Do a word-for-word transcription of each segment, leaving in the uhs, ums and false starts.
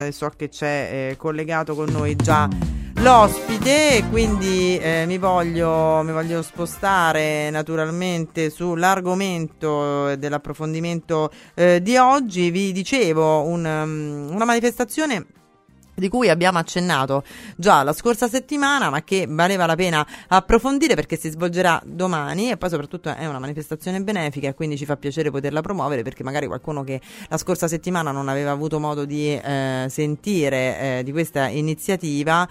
So che c'è eh, collegato con noi già l'ospite e quindi eh, mi voglio mi voglio spostare naturalmente sull'argomento dell'approfondimento eh, di oggi. Vi dicevo un, um, una manifestazione di cui abbiamo accennato già la scorsa settimana, ma che valeva la pena approfondire perché si svolgerà domani e poi soprattutto è una manifestazione benefica e quindi ci fa piacere poterla promuovere, perché magari qualcuno che la scorsa settimana non aveva avuto modo di eh, sentire eh, di questa iniziativa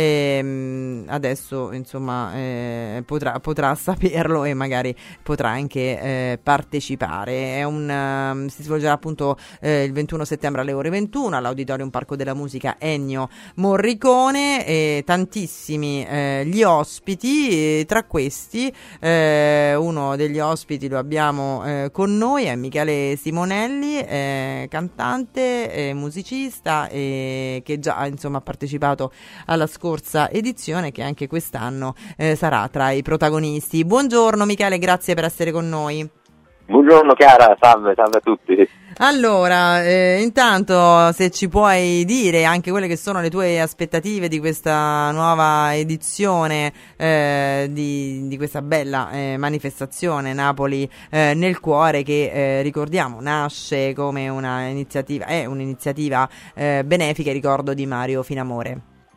eh, adesso insomma eh, potrà, potrà saperlo e magari potrà anche eh, partecipare. È un, uh, si svolgerà appunto eh, il ventuno settembre alle ore ventuno all'Auditorium Parco della Musica Ennio Morricone, e tantissimi eh, gli ospiti, e tra questi eh, uno degli ospiti lo abbiamo eh, con noi, è Michele Simonelli, eh, cantante, eh, musicista, eh, che già insomma ha partecipato alla scorsa edizione, che anche quest'anno eh, sarà tra i protagonisti. Buongiorno Michele, grazie per essere con noi. Buongiorno Chiara, salve, salve a tutti. Allora, eh, intanto se ci puoi dire anche quelle che sono le tue aspettative di questa nuova edizione eh, di, di questa bella eh, manifestazione Napoli eh, nel cuore, che eh, ricordiamo nasce come una iniziativa, è un'iniziativa eh, benefica, ricordo, di Mario Finamore.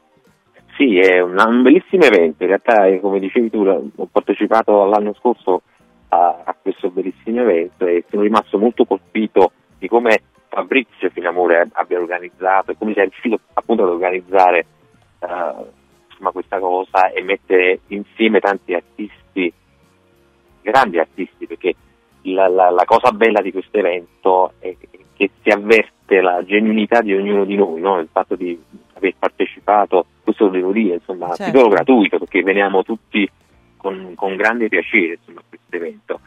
Sì, è un, un bellissimo evento, in realtà come dicevi tu ho partecipato l'anno scorso a, a questo bellissimo evento e sono rimasto molto colpito di come Fabrizio Finamore abbia organizzato e come sia riuscito appunto ad organizzare uh, insomma, questa cosa e mettere insieme tanti artisti, grandi artisti, perché la, la, la cosa bella di questo evento è che si avverte la genuinità di ognuno di noi, no? Il fatto di aver partecipato, questo lo devo dire, insomma, certo, a titolo gratuito, perché veniamo tutti con, con grande piacere insomma, a questo evento.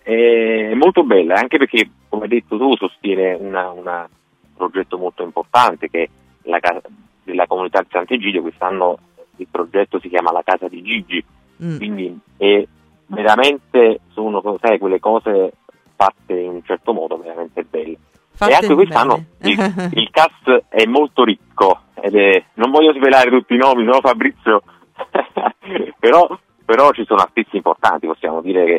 È molto bella, anche perché, come hai detto tu, sostiene una, una, un progetto molto importante che è la casa della comunità di Sant'Egidio. Quest'anno il progetto si chiama La Casa di Gigi, mm. quindi è veramente, sono sai, quelle cose fatte in un certo modo veramente belle. Fatte e anche quest'anno il, il cast è molto ricco, ed è, non voglio svelare tutti i nomi, no Fabrizio? però, però ci sono artisti importanti, possiamo dire che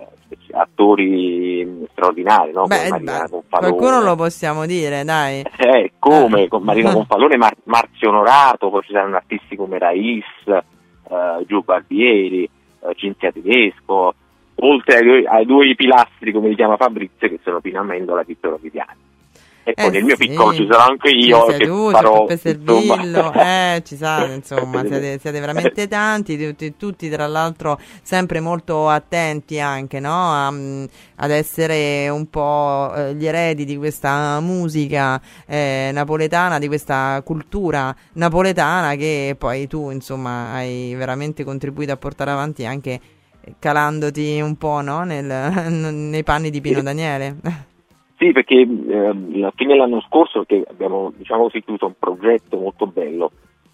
attori straordinari, no? Beh, come Marina beh, Confalone. Qualcuno lo possiamo dire, dai. Eh, come, con Marina Confalone, Mar- Marzio Onorato, poi ci saranno artisti come Rais, uh, Giù Barbieri, uh, Cinzia Tedesco, oltre ai due, ai due pilastri, come li chiama Fabrizio, che sono Pino Amendola e Vittorio Viviani. E poi eh nel mio sì. piccolo ci sarò anche io, che tu, farò Peppe Servillo, eh, ci sa, insomma, siete, siete veramente tanti, tutti, tutti tra l'altro sempre molto attenti anche, no, a, ad essere un po' eh, gli eredi di questa musica eh, napoletana, di questa cultura napoletana che poi tu, insomma, hai veramente contribuito a portare avanti, anche calandoti un po', no, nel, nei panni di Pino Daniele. Sì, perché eh, alla fine dell'anno scorso, che abbiamo, diciamo così, chiuso un progetto molto bello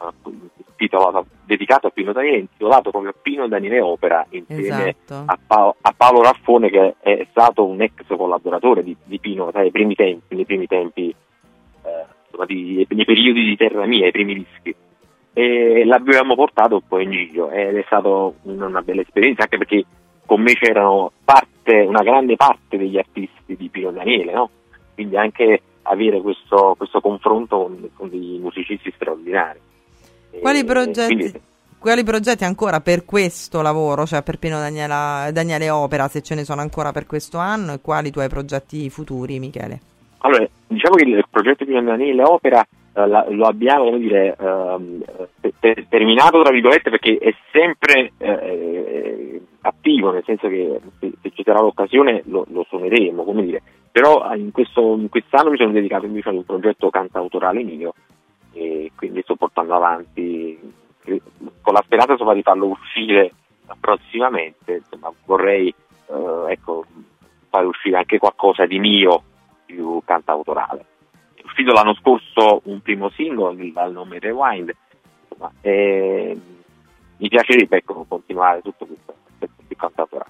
eh, dedicato a Pino Daniele, intitolato proprio Pino Daniele Opera, insieme esatto. a, pa- a Paolo Raffone, che è stato un ex collaboratore di, di Pino sai, nei primi tempi, nei primi tempi eh, insomma, di, nei periodi di Terra Mia, i primi dischi. E l'abbiamo portato un po' in giro ed è stata una bella esperienza, anche perché con me c'erano parte, una grande parte degli artisti di Pino Daniele, no? Quindi anche avere questo, questo confronto con, con dei musicisti straordinari. Quali e, progetti, quindi, quali progetti ancora per questo lavoro, cioè per Pino Daniela, Daniele Opera, se ce ne sono ancora per questo anno, e quali i tuoi progetti futuri, Michele? Allora, diciamo che il progetto Pino Daniele Opera eh, la, lo abbiamo, come dire, ehm, ter- terminato tra virgolette, perché è sempre eh, attivo, nel senso che se, se ci sarà l'occasione lo, lo suoneremo, come dire. Però in, questo, in quest'anno mi sono dedicato invece ad un progetto cantautorale mio e quindi sto portando avanti con la speranza insomma, di farlo uscire prossimamente. Insomma, vorrei eh, ecco, fare uscire anche qualcosa di mio più cantautorale. È uscito l'anno scorso un primo singolo dal nome Rewind, insomma, e mi piacerebbe ecco, continuare tutto questo aspetto più cantautorale.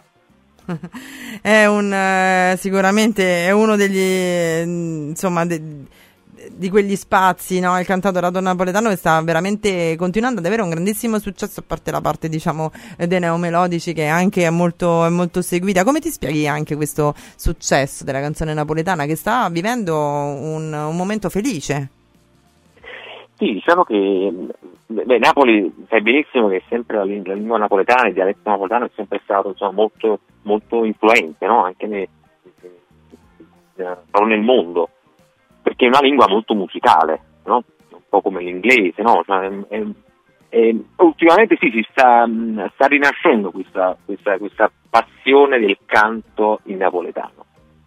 È un eh, sicuramente è uno degli insomma de, di quegli spazi, no? Il cantautorato napoletano che sta veramente continuando ad avere un grandissimo successo, a parte la parte, diciamo, dei neomelodici, che anche è molto, è molto seguita. Come ti spieghi anche questo successo della canzone napoletana, che sta vivendo un, un momento felice? Sì, diciamo che beh, Napoli, sai benissimo che sempre la, la lingua napoletana, il dialetto napoletano è sempre stato, insomma, molto, molto influente, no? Anche ne, proprio nel mondo, perché è una lingua molto musicale, no? Un po' come l'inglese, no? Cioè, è, è, ultimamente sì, si sta, sta rinascendo questa, questa, questa passione del canto in napoletano,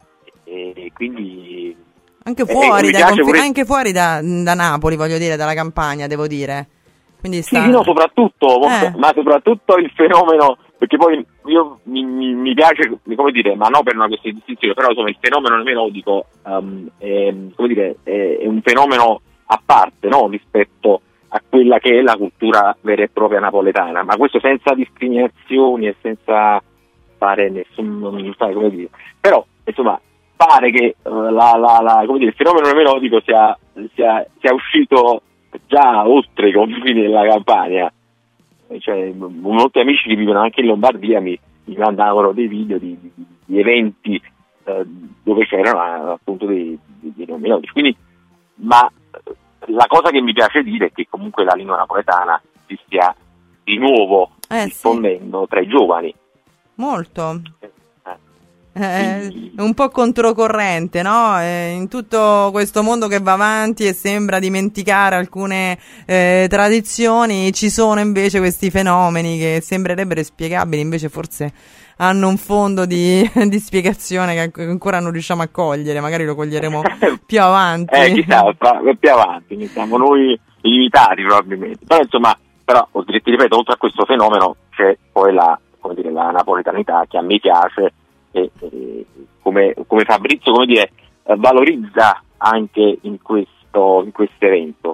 e quindi anche fuori, eh, da, conf- pure... anche fuori da, da Napoli, voglio dire, dalla Campania, devo dire. Quindi sta... Sì, sì, no, soprattutto, eh. ma soprattutto il fenomeno, perché poi io mi, mi, mi piace, come dire, ma non per una questione di distinzione, però insomma il fenomeno melodico um, è, come dire, è, è un fenomeno a parte, no? Rispetto a quella che è la cultura vera e propria napoletana, ma questo senza discriminazioni e senza fare nessun, non sai come dire, però insomma pare che uh, la, la, la, come dire, il fenomeno melodico sia, sia, sia uscito già oltre i confini della Campania. Cioè, molti amici che vivono anche in Lombardia mi, mi mandavano dei video di, di, di eventi uh, dove c'erano appunto dei, dei, dei nomi melodici. Quindi, ma la cosa che mi piace dire è che comunque la lingua napoletana si stia di nuovo eh, diffondendo sì. tra i giovani. Molto. È un po' controcorrente, no? Eh, in tutto questo mondo che va avanti e sembra dimenticare alcune eh, tradizioni, ci sono invece questi fenomeni che sembrerebbero spiegabili, invece forse hanno un fondo di, di spiegazione che ancora non riusciamo a cogliere, magari lo coglieremo più avanti. Eh, chissà, più avanti, siamo noi limitati probabilmente. Però insomma, però, ti ripeto, oltre a questo fenomeno c'è poi la, come dire, la napoletanità che a me piace. E, e, come, come Fabrizio, come dire, eh, valorizza anche in questo in questo evento,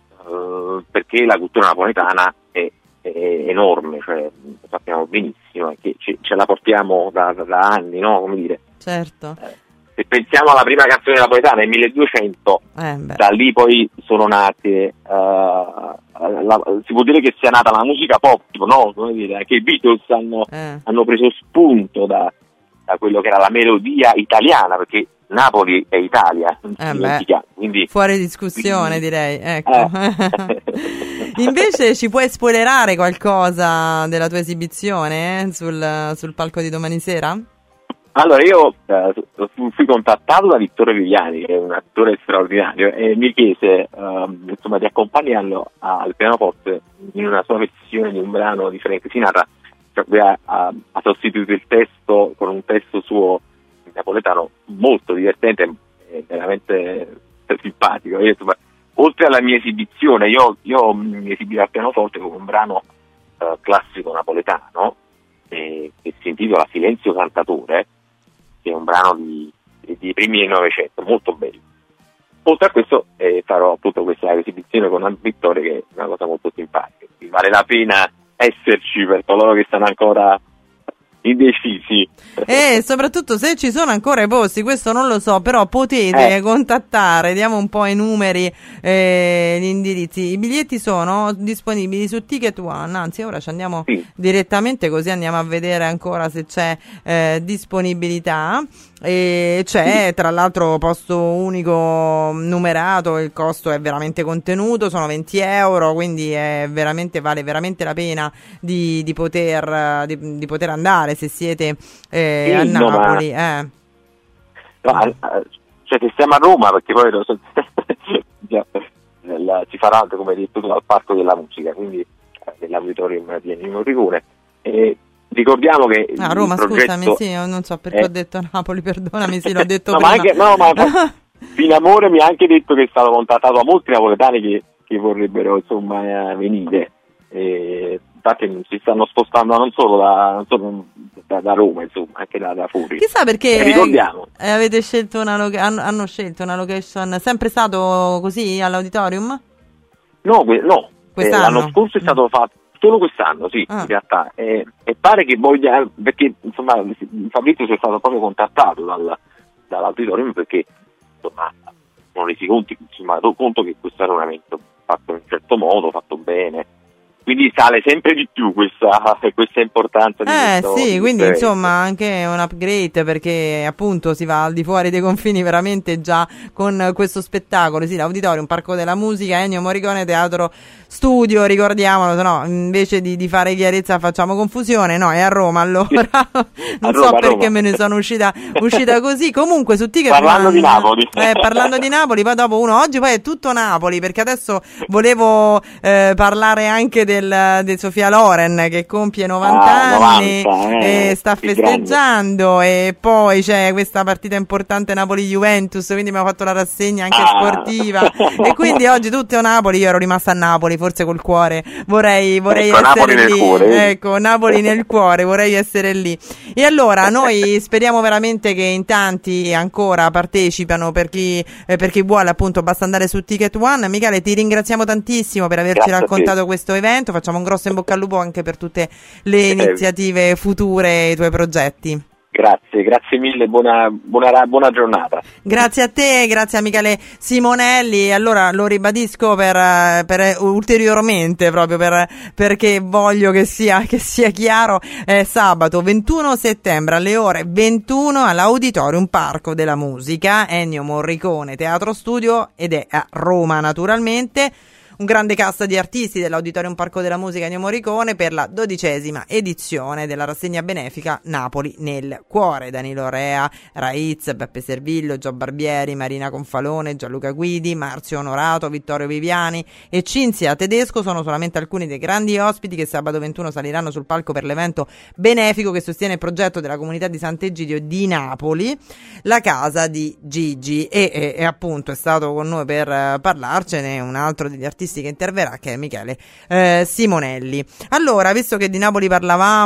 eh, perché la cultura napoletana è, è enorme, cioè lo sappiamo benissimo, è che ce, ce la portiamo da, da anni, no? Come dire, certo. Eh, se pensiamo alla prima canzone napoletana nel milleduecento, eh da lì poi sono nate, uh, la, si può dire che sia nata la musica pop, no? Come dire, anche i Beatles hanno, eh. hanno preso spunto da da quello che era la melodia italiana, perché Napoli è Italia, eh beh, quindi fuori discussione, quindi, direi, ecco. Eh. Invece ci puoi spoilerare qualcosa della tua esibizione eh, sul, sul palco di domani sera? Allora io eh, fui contattato da Vittorio Viviani, che è un attore straordinario, e mi chiese eh, insomma di accompagnarlo al pianoforte in una sua versione di un brano di Frank Sinatra. Ha, ha, ha sostituito il testo con un testo suo in napoletano molto divertente e veramente simpatico. E, insomma, oltre alla mia esibizione, io, io mi esibirò al pianoforte con un brano eh, classico napoletano eh, che si intitola Silenzio Cantatore, che è un brano di, di, di primi del Novecento, molto bello. Oltre a questo eh, farò appunto questa esibizione con Vittorio, che è una cosa molto simpatica. Vale la pena esserci per coloro che stanno ancora indecisi. E soprattutto se ci sono ancora i posti, questo non lo so, però potete eh. contattare, diamo un po' i numeri, eh, gli indirizzi. I biglietti sono disponibili su Ticket One, anzi ora ci andiamo sì. direttamente, così andiamo a vedere ancora se c'è eh, disponibilità. E c'è tra l'altro posto unico numerato, il costo è veramente contenuto, sono venti euro, quindi è veramente, vale veramente la pena di, di poter di, di poter andare se siete eh, sì, a Napoli. No, ma... eh. no, cioè se siamo a Roma, perché poi lo so, si farà anche, come hai detto tu, al Parco della Musica, quindi nell'auditorium di Ennio Morricone. E ricordiamo che a ah, Roma, progetto... scusami, sì, non so perché eh... ho detto Napoli, perdonami, sì, l'ho detto no, prima. Ma anche, no, ma Finamore mi ha anche detto che è stato contattato da molti napoletani che, che vorrebbero insomma venire. E, infatti si stanno spostando non solo da, non solo da, da Roma, insomma, anche da, da fuori. Chissà perché e ricordiamo. Eh, avete scelto una loca- hanno, hanno scelto una location, sempre stato così all'auditorium? No, que- no. Eh, l'anno scorso è stato fatto solo quest'anno, sì, ah. in realtà, e, e pare che voglia, perché insomma Fabrizio è stato proprio contattato dal, dall'auditorium, perché insomma sono resi conto, insomma, conto che questo era un evento fatto in un certo modo, fatto bene. Quindi sale sempre di più questa, questa importanza di Eh questo, sì, di quindi questo insomma anche un upgrade, perché appunto si va al di fuori dei confini veramente già con questo spettacolo. Sì, l'Auditorium, Parco della Musica, Ennio Morricone, Teatro Studio, ricordiamolo, se no invece di, di fare chiarezza facciamo confusione. No, è a Roma allora. Non Roma, so perché Roma. me ne sono uscita, uscita così. Comunque su Ticket Parlando One, di Napoli. eh, parlando di Napoli, poi dopo uno, oggi poi è tutto Napoli, perché adesso volevo eh, parlare anche del, del Sofia Loren che compie novanta Ah, anni novanta, eh, e sta che festeggiando, e poi c'è questa partita importante Napoli-Juventus, quindi mi ha fatto la rassegna anche Ah. sportiva e quindi oggi tutto Napoli. Io ero rimasta a Napoli, forse col cuore vorrei, vorrei Ecco, essere Napoli nel lì, cuore. ecco, Napoli nel cuore, vorrei essere lì. E allora noi speriamo veramente che in tanti ancora partecipano, per chi, eh, per chi vuole, appunto basta andare su Ticket One. Michele, ti ringraziamo tantissimo per averci Grazie a te. raccontato questo evento, facciamo un grosso in bocca al lupo anche per tutte le Eh. iniziative future e i tuoi progetti. Grazie, grazie mille, buona, buona, buona giornata. Grazie a te, grazie a Michele Simonelli. Allora lo ribadisco per, per ulteriormente, proprio per, perché voglio che sia, che sia chiaro, è sabato ventuno settembre alle ore ventuno all'Auditorium Parco della Musica, Ennio Morricone Teatro Studio, ed è a Roma naturalmente. Un grande cast di artisti dell'Auditorium Parco della Musica Ennio Morricone per la dodicesima edizione della rassegna benefica Napoli nel cuore. Danilo Rea, Raiz, Beppe Servillo, Gio Barbieri, Marina Confalone, Gianluca Guidi, Marzio Onorato, Vittorio Viviani e Cinzia Tedesco sono solamente alcuni dei grandi ospiti che sabato ventuno saliranno sul palco per l'evento benefico che sostiene il progetto della comunità di Sant'Egidio di Napoli, la casa di Gigi, e, e, e appunto è stato con noi per uh, parlarcene un altro degli artisti che interverrà, che è Michele eh, Simonelli. Allora, visto che di Napoli parlavamo,